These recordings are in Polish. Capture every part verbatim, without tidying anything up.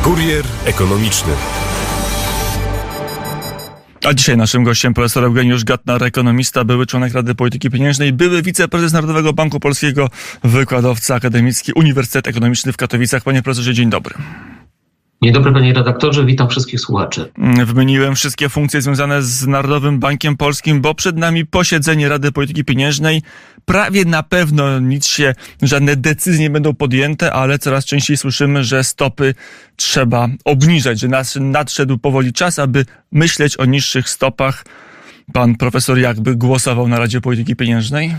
Kurier ekonomiczny. A dzisiaj naszym gościem profesor Eugeniusz Gattner, ekonomista, były członek Rady Polityki Pieniężnej, były wiceprezes Narodowego Banku Polskiego, wykładowca akademicki, Uniwersytet Ekonomiczny w Katowicach. Panie profesorze, dzień dobry. Dzień dobry, panie redaktorze, witam wszystkich słuchaczy. Wymieniłem wszystkie funkcje związane z Narodowym Bankiem Polskim, bo przed nami posiedzenie Rady Polityki Pieniężnej. Prawie na pewno nic się, żadne decyzje nie będą podjęte, ale coraz częściej słyszymy, że stopy trzeba obniżać, że nas nadszedł powoli czas, aby myśleć o niższych stopach. Pan profesor jakby głosował na Radzie Polityki Pieniężnej?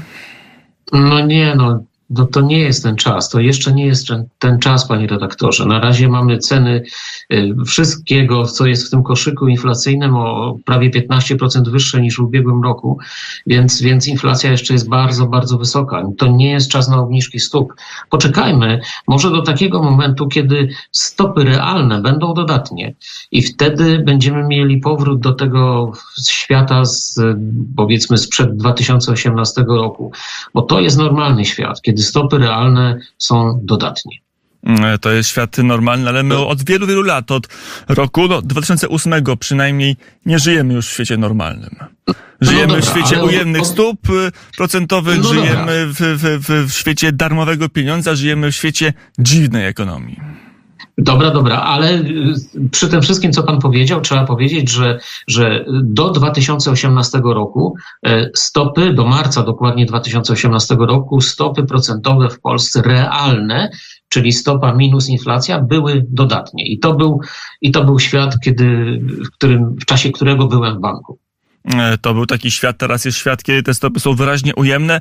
No nie, no. No to nie jest ten czas, to jeszcze nie jest ten, ten czas, panie redaktorze. Na razie mamy ceny y, wszystkiego, co jest w tym koszyku inflacyjnym, o prawie piętnaście procent wyższe niż w ubiegłym roku, więc, więc inflacja jeszcze jest bardzo, bardzo wysoka. To nie jest czas na obniżki stóp. Poczekajmy może do takiego momentu, kiedy stopy realne będą dodatnie i wtedy będziemy mieli powrót do tego świata z, powiedzmy sprzed dwa tysiące osiemnastego roku, bo to jest normalny świat, kiedy stopy realne są dodatnie. To jest świat normalny, ale my od wielu, wielu lat, od roku no, dwa tysiące ósmego przynajmniej, nie żyjemy już w świecie normalnym. Żyjemy no dobra, w świecie ujemnych od... stóp procentowych, no żyjemy w, w, w, w świecie darmowego pieniądza, żyjemy w świecie dziwnej ekonomii. Dobra, dobra, ale przy tym wszystkim, co pan powiedział, trzeba powiedzieć, że, że do dwa tysiące osiemnastego roku stopy, do marca dokładnie dwa tysiące osiemnastego roku, stopy procentowe w Polsce realne, czyli stopa minus inflacja, były dodatnie. I to był, i to był świat, kiedy, w, którym, w czasie którego byłem w banku. To był taki świat, teraz jest świat, kiedy te stopy są wyraźnie ujemne.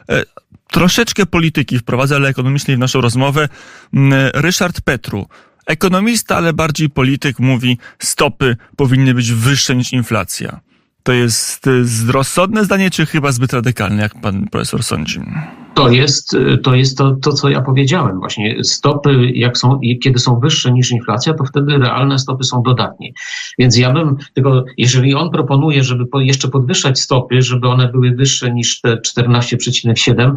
Troszeczkę polityki wprowadzę, ale ekonomicznej w naszą rozmowę. Ryszard Petru, ekonomista, ale bardziej polityk, mówi, stopy powinny być wyższe niż inflacja. To jest rozsądne zdanie, czy chyba zbyt radykalne, jak pan profesor sądzi? To jest, to, jest to, to, co ja powiedziałem właśnie. Stopy, jak są, kiedy są wyższe niż inflacja, to wtedy realne stopy są dodatnie. Więc ja bym, tylko jeżeli on proponuje, żeby jeszcze podwyższać stopy, żeby one były wyższe niż te czternaście przecinek siedem,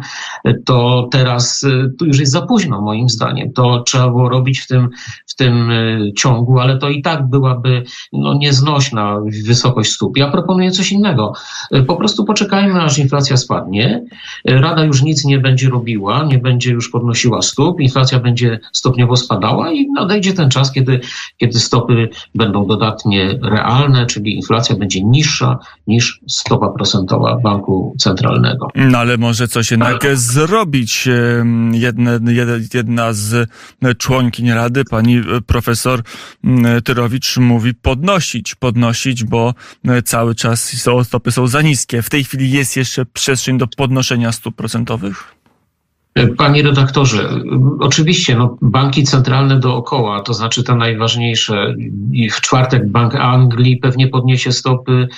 to teraz tu już jest za późno moim zdaniem. To trzeba było robić w tym, w tym ciągu, ale to i tak byłaby no, nieznośna wysokość stóp. Ja proponuję coś innego. Po prostu poczekajmy, aż inflacja spadnie. Rada już nic nie będzie robiła, nie będzie już podnosiła stóp, inflacja będzie stopniowo spadała i nadejdzie ten czas, kiedy, kiedy stopy będą dodatnie realne, czyli inflacja będzie niższa niż stopa procentowa Banku Centralnego. No ale może coś jednak ale... zrobić. Jedna, jedna z członkiń Rady, pani profesor Tyrowicz, mówi podnosić, podnosić, bo cały czas stopy są za niskie. W tej chwili jest jeszcze przestrzeń do podnoszenia stóp procentowych? Panie redaktorze, oczywiście no, banki centralne dookoła, to znaczy te najważniejsze. W czwartek Bank Anglii pewnie podniesie stopy.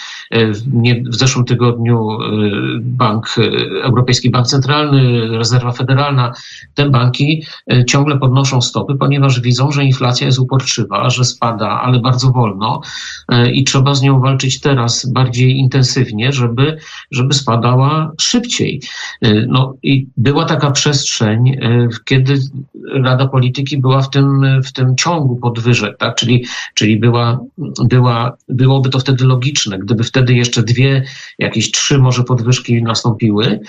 W, w zeszłym tygodniu Bank, Europejski Bank Centralny, Rezerwa Federalna, te banki ciągle podnoszą stopy, ponieważ widzą, że inflacja jest uporczywa, że spada, ale bardzo wolno i trzeba z nią walczyć teraz bardziej intensywnie, żeby, żeby spadała szybciej. No i była taka przestrzeń, kiedy Rada Polityki była w tym, w tym ciągu podwyżek, tak? Czyli, czyli była, była, byłoby to wtedy logiczne, gdyby wtedy jeszcze dwie, jakieś trzy może podwyżki nastąpiły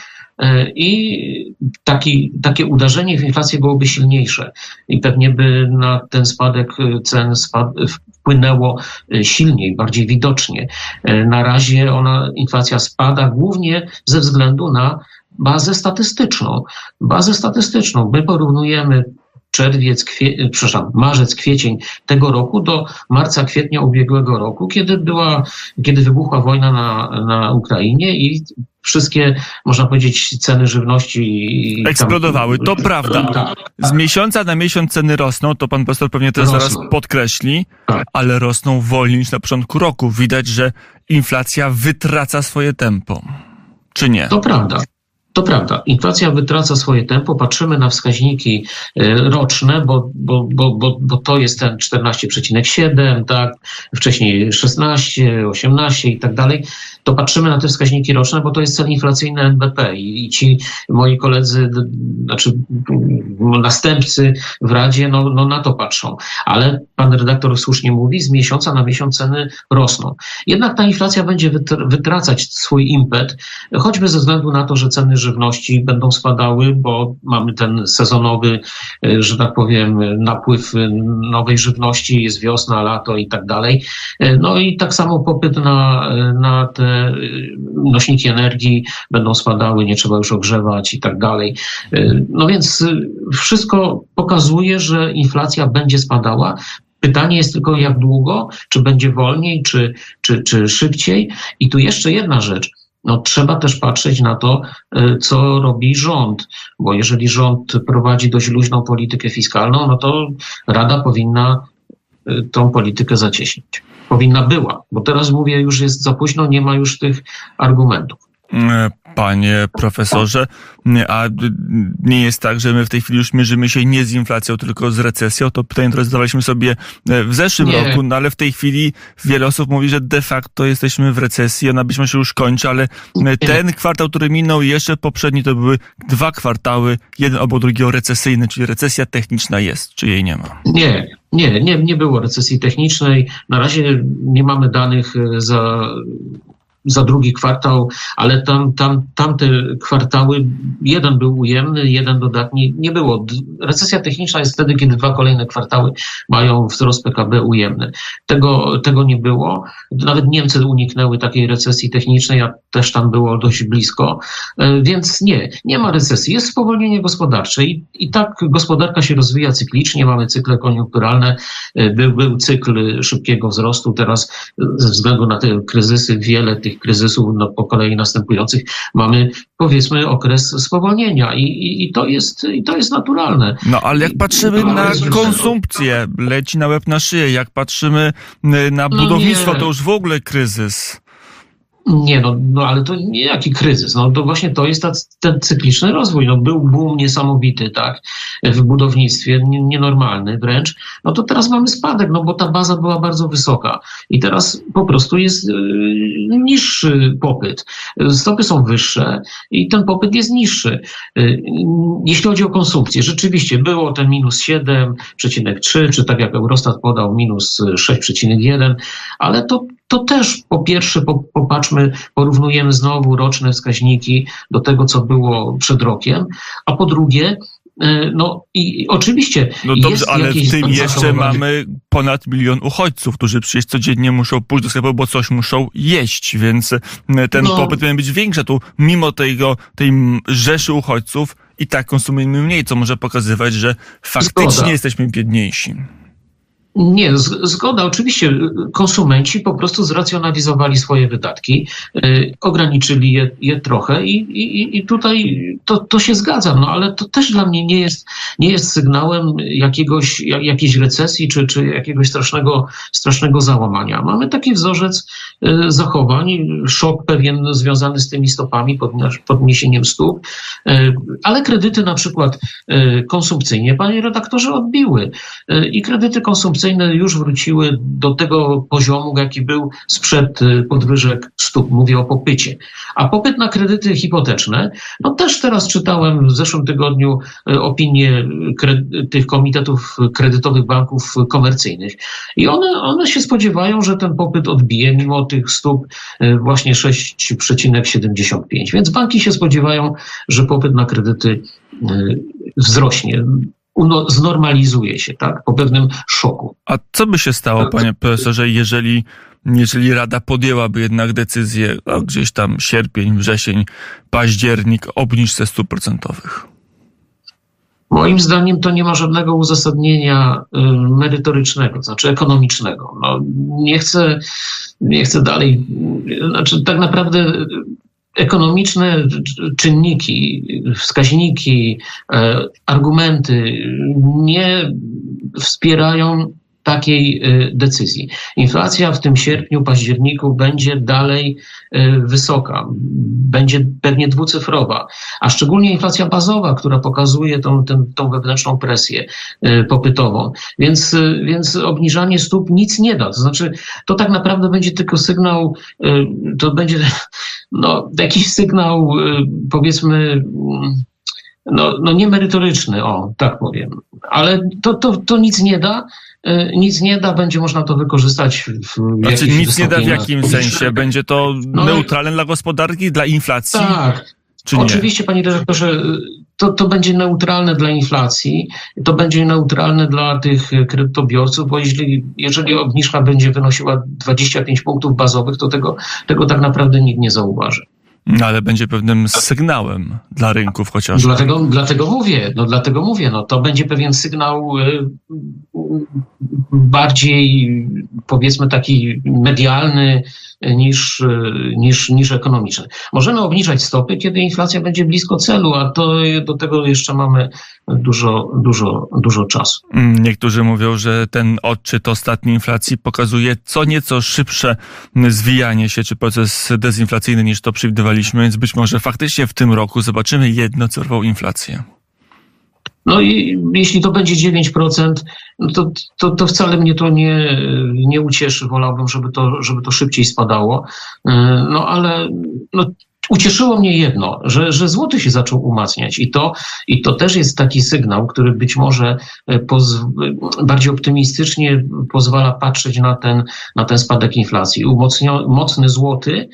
i taki, takie uderzenie w inflację byłoby silniejsze i pewnie by na ten spadek cen spad, wpłynęło silniej, bardziej widocznie. Na razie ona, inflacja spada głównie ze względu na bazę statystyczną. Bazę statystyczną. My porównujemy czerwiec, kwie, przepraszam, marzec, kwiecień tego roku do marca, kwietnia ubiegłego roku, kiedy była, kiedy wybuchła wojna na, na Ukrainie i wszystkie, można powiedzieć, ceny żywności eksplodowały. Tam, to prawda. Tak, z miesiąca na miesiąc ceny rosną, to pan profesor pewnie to zaraz podkreśli, tak. Ale rosną wolniej niż na początku roku. Widać, że inflacja wytraca swoje tempo. Czy nie? To prawda. To prawda, inflacja wytraca swoje tempo, patrzymy na wskaźniki roczne, bo, bo, bo, bo, bo to jest ten czternaście przecinek siedem, tak, wcześniej szesnaście, osiemnaście i tak dalej, to patrzymy na te wskaźniki roczne, bo to jest cel inflacyjny N B P i, i ci moi koledzy, znaczy następcy w Radzie, no, no na to patrzą. Ale pan redaktor słusznie mówi, z miesiąca na miesiąc ceny rosną. Jednak ta inflacja będzie wytracać swój impet, choćby ze względu na to, że ceny żywności będą spadały, bo mamy ten sezonowy, że tak powiem, napływ nowej żywności, jest wiosna, lato i tak dalej. No i tak samo popyt na, na te nośniki energii będą spadały, nie trzeba już ogrzewać i tak dalej. No więc wszystko pokazuje, że inflacja będzie spadała. Pytanie jest tylko jak długo, czy będzie wolniej, czy, czy, czy szybciej. I tu jeszcze jedna rzecz. No, trzeba też patrzeć na to, co robi rząd, bo jeżeli rząd prowadzi dość luźną politykę fiskalną, no to Rada powinna tą politykę zacieśnić. Powinna była, bo teraz mówię, już jest za późno, nie ma już tych argumentów. Panie profesorze, a nie jest tak, że my w tej chwili już mierzymy się nie z inflacją, tylko z recesją? To pytanie, które zadawaliśmy sobie w zeszłym nie. roku, no ale w tej chwili wiele osób mówi, że de facto jesteśmy w recesji, ona być może się już kończy, ale nie. ten kwartał, który minął, jeszcze poprzedni, to były dwa kwartały, jeden obok drugiego recesyjny, czyli recesja techniczna jest, czy jej nie ma? Nie. Nie, nie, nie było recesji technicznej. Na razie nie mamy danych za... za drugi kwartał, ale tam, tam, tamte kwartały, jeden był ujemny, jeden dodatni, nie było. Recesja techniczna jest wtedy, kiedy dwa kolejne kwartały mają wzrost P K B ujemny. Tego, tego nie było. Nawet Niemcy uniknęły takiej recesji technicznej, a też tam było dość blisko. Więc nie, nie ma recesji. Jest spowolnienie gospodarcze i, i tak gospodarka się rozwija cyklicznie. Mamy cykle koniunkturalne. Był, był cykl szybkiego wzrostu. Teraz ze względu na te kryzysy, wiele tych kryzysów no, po kolei następujących, mamy powiedzmy okres spowolnienia i, i, i, to, jest, i to jest naturalne. No ale jak patrzymy na konsumpcję, leci na łeb na szyję, jak patrzymy na budownictwo, no to już w ogóle kryzys. Nie, no, no ale to nie jaki kryzys. No to właśnie to jest ta, ten cykliczny rozwój. No był boom niesamowity, tak, w budownictwie, nienormalny wręcz. No to teraz mamy spadek, no bo ta baza była bardzo wysoka i teraz po prostu jest yy, niższy popyt. Stopy są wyższe i ten popyt jest niższy. Yy, jeśli chodzi o konsumpcję, rzeczywiście było ten minus siedem przecinek trzy, czy tak jak Eurostat podał, minus sześć przecinek jeden, ale to To też po pierwsze popatrzmy, porównujemy znowu roczne wskaźniki do tego, co było przed rokiem, a po drugie, no i oczywiście No dobrze, jest ale jakieś w tym jeszcze zachowanie. mamy ponad milion uchodźców, którzy przecież codziennie muszą pójść do sklepu, bo coś muszą jeść, więc ten no. popyt powinien być większy. Tu mimo tego, tej rzeszy uchodźców i tak konsumujemy mniej, co może pokazywać, że faktycznie Zgoda. jesteśmy biedniejsi. Nie, zgoda. Oczywiście konsumenci po prostu zracjonalizowali swoje wydatki, yy, ograniczyli je, je trochę i, i, i tutaj to, to się zgadzam, no ale to też dla mnie nie jest, nie jest sygnałem jakiegoś, jak, jakiejś recesji czy, czy jakiegoś strasznego, strasznego załamania. Mamy taki wzorzec yy, zachowań, szok pewien związany z tymi stopami, podniesieniem stóp, yy, ale kredyty na przykład yy, konsumpcyjnie, panie redaktorze, odbiły yy, i kredyty konsumpcyjne już wróciły do tego poziomu, jaki był sprzed podwyżek stóp. Mówię o popycie. A popyt na kredyty hipoteczne, no też teraz czytałem w zeszłym tygodniu opinie kre- tych komitetów kredytowych banków komercyjnych i one, one się spodziewają, że ten popyt odbije mimo tych stóp właśnie sześć przecinek siedemdziesiąt pięć. Więc banki się spodziewają, że popyt na kredyty wzrośnie. Uno, znormalizuje się, tak, po pewnym szoku. A co by się stało, panie profesorze, jeżeli, jeżeli Rada podjęłaby jednak decyzję, no, gdzieś tam sierpień, wrzesień, październik, obniżce stóp procentowych? Moim zdaniem to nie ma żadnego uzasadnienia y, merytorycznego, to znaczy ekonomicznego. No, nie chcę, nie chcę dalej, znaczy tak naprawdę ekonomiczne czynniki, wskaźniki, argumenty nie wspierają takiej decyzji. Inflacja w tym sierpniu, październiku będzie dalej wysoka, będzie pewnie dwucyfrowa, a szczególnie inflacja bazowa, która pokazuje tą, tą, tą wewnętrzną presję popytową. Więc, więc obniżanie stóp nic nie da. To znaczy, to tak naprawdę będzie tylko sygnał, to będzie no, jakiś sygnał, powiedzmy, no, no niemerytoryczny, o, tak powiem. Ale to, to, to nic nie da. Nic nie da, będzie można to wykorzystać w Znaczy nic nie da w jakim sensie? Będzie to no, neutralne dla gospodarki, dla inflacji? Tak. Oczywiście, panie redaktorze, to, to będzie neutralne dla inflacji, to będzie neutralne dla tych kredytobiorców, bo jeżeli, jeżeli obniżka będzie wynosiła dwadzieścia pięć punktów bazowych, to tego, tego tak naprawdę nikt nie zauważy. No, ale będzie pewnym sygnałem dla rynków chociaż. Dlatego, dlatego mówię, no dlatego mówię, no to będzie pewien sygnał y, bardziej, powiedzmy, taki medialny niż, niż, niż ekonomiczny. Możemy obniżać stopy, kiedy inflacja będzie blisko celu, a to do tego jeszcze mamy dużo, dużo, dużo czasu. Niektórzy mówią, że ten odczyt ostatniej inflacji pokazuje co nieco szybsze zwijanie się, czy proces dezinflacyjny niż to przewidywaliśmy, więc być może faktycznie w tym roku zobaczymy jednocyfrową inflację. No i jeśli to będzie dziewięć procent, no to, to, to wcale mnie to nie, nie ucieszy. Wolałbym, żeby to, żeby to szybciej spadało. No ale no, ucieszyło mnie jedno, że, że złoty się zaczął umacniać i to, i to też jest taki sygnał, który być może poz, bardziej optymistycznie pozwala patrzeć na ten, na ten spadek inflacji. Umocnio, mocny złoty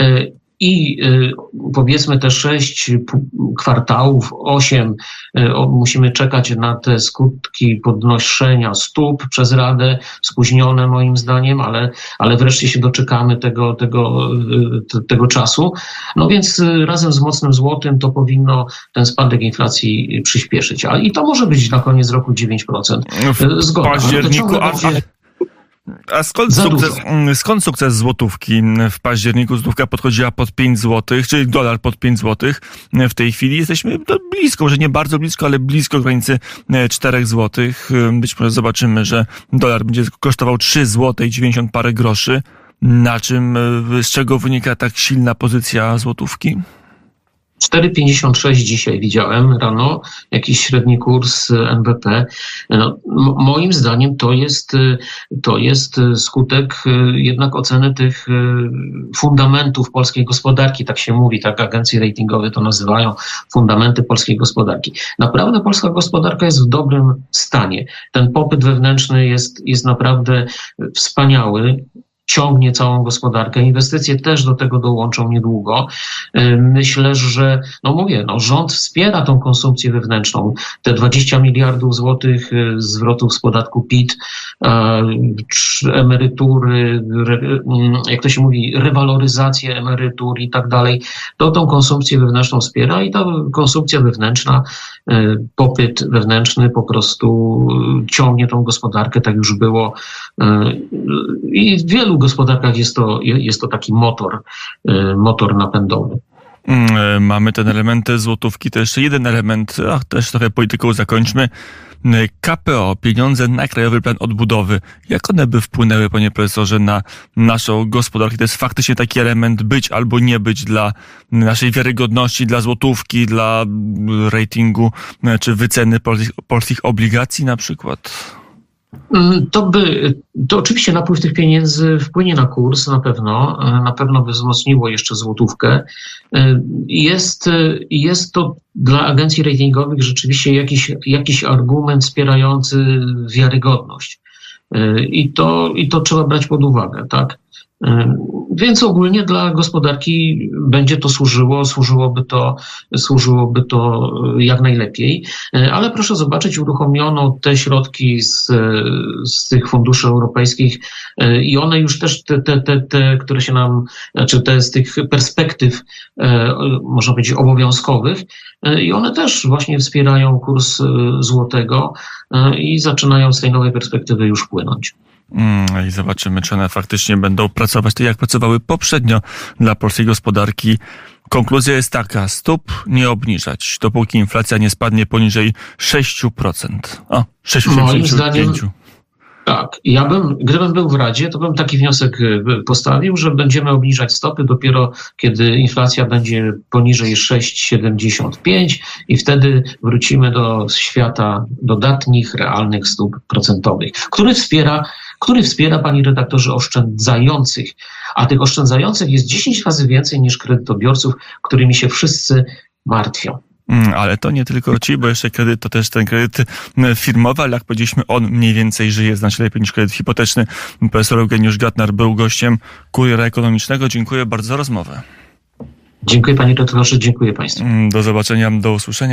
i powiedzmy te sześć kwartałów, osiem, musimy czekać na te skutki podnoszenia stóp przez Radę, spóźnione moim zdaniem, ale, ale wreszcie się doczekamy tego, tego, tego czasu. No więc razem z mocnym złotym to powinno ten spadek inflacji przyspieszyć. A i to może być na koniec roku dziewięć procent. Zgoda. W październiku, a, A skąd sukces, skąd sukces złotówki? W październiku złotówka podchodziła pod pięć złotych, czyli dolar pod pięć złotych. W tej chwili jesteśmy blisko, może nie bardzo blisko, ale blisko granicy czterech złotych. Być może zobaczymy, że dolar będzie kosztował trzy złote i dziewięćdziesiąt parę groszy. Na czym, z czego wynika tak silna pozycja złotówki? cztery pięćdziesiąt sześć dzisiaj widziałem rano, jakiś średni kurs N B P. No, m- moim zdaniem to jest, to jest skutek jednak oceny tych fundamentów polskiej gospodarki, tak się mówi, tak agencje ratingowe to nazywają, fundamenty polskiej gospodarki. Naprawdę polska gospodarka jest w dobrym stanie. Ten popyt wewnętrzny jest, jest naprawdę wspaniały. Ciągnie całą gospodarkę. Inwestycje też do tego dołączą niedługo. Myślę, że, no mówię, no rząd wspiera tą konsumpcję wewnętrzną. Te dwadzieścia miliardów złotych zwrotów z podatku P I T, emerytury, jak to się mówi, rewaloryzację emerytur i tak dalej, to tą konsumpcję wewnętrzną wspiera i ta konsumpcja wewnętrzna, popyt wewnętrzny po prostu ciągnie tą gospodarkę, tak już było. I w wielu gospodarkach jest to, jest to taki motor, motor napędowy. Mamy ten element złotówki, to jeszcze jeden element, ach, też trochę polityką zakończmy. K P O, pieniądze na Krajowy Plan Odbudowy. Jak one by wpłynęły, panie profesorze, na naszą gospodarkę? To jest faktycznie taki element być albo nie być dla naszej wiarygodności, dla złotówki, dla ratingu, czy wyceny polskich, polskich obligacji na przykład? To by, to oczywiście napływ tych pieniędzy wpłynie na kurs na pewno, na pewno by wzmocniło jeszcze złotówkę. Jest, jest to dla agencji ratingowych rzeczywiście jakiś, jakiś argument wspierający wiarygodność. I to, i to trzeba brać pod uwagę, tak? Więc ogólnie dla gospodarki będzie to służyło, służyłoby to, służyłoby to jak najlepiej. Ale proszę zobaczyć, uruchomiono te środki z, z tych funduszy europejskich i one już też, te, te, te, te, które się nam, znaczy te z tych perspektyw, można powiedzieć, obowiązkowych, i one też właśnie wspierają kurs złotego i zaczynają z tej nowej perspektywy już płynąć. I zobaczymy, czy one faktycznie będą pracować tak, jak pracowały poprzednio dla polskiej gospodarki. Konkluzja jest taka, stóp nie obniżać, dopóki inflacja nie spadnie poniżej sześć procent. O, sześć przecinek pięć procent. Moim zdaniem, Tak, ja bym, gdybym był w Radzie, to bym taki wniosek postawił, że będziemy obniżać stopy dopiero kiedy inflacja będzie poniżej sześć przecinek siedemdziesiąt pięć i wtedy wrócimy do świata dodatnich, realnych stóp procentowych, który wspiera, który wspiera, panie redaktorze, oszczędzających. A tych oszczędzających jest dziesięć razy więcej niż kredytobiorców, którymi się wszyscy martwią. Ale to nie tylko ci, bo jeszcze kredyt to też ten kredyt firmowy, ale jak powiedzieliśmy, on mniej więcej żyje znacznie lepiej niż kredyt hipoteczny. Profesor Eugeniusz Gatnar był gościem Kuriera Ekonomicznego. Dziękuję bardzo za rozmowę. Dziękuję panie redaktorze, dziękuję państwu. Do zobaczenia, do usłyszenia.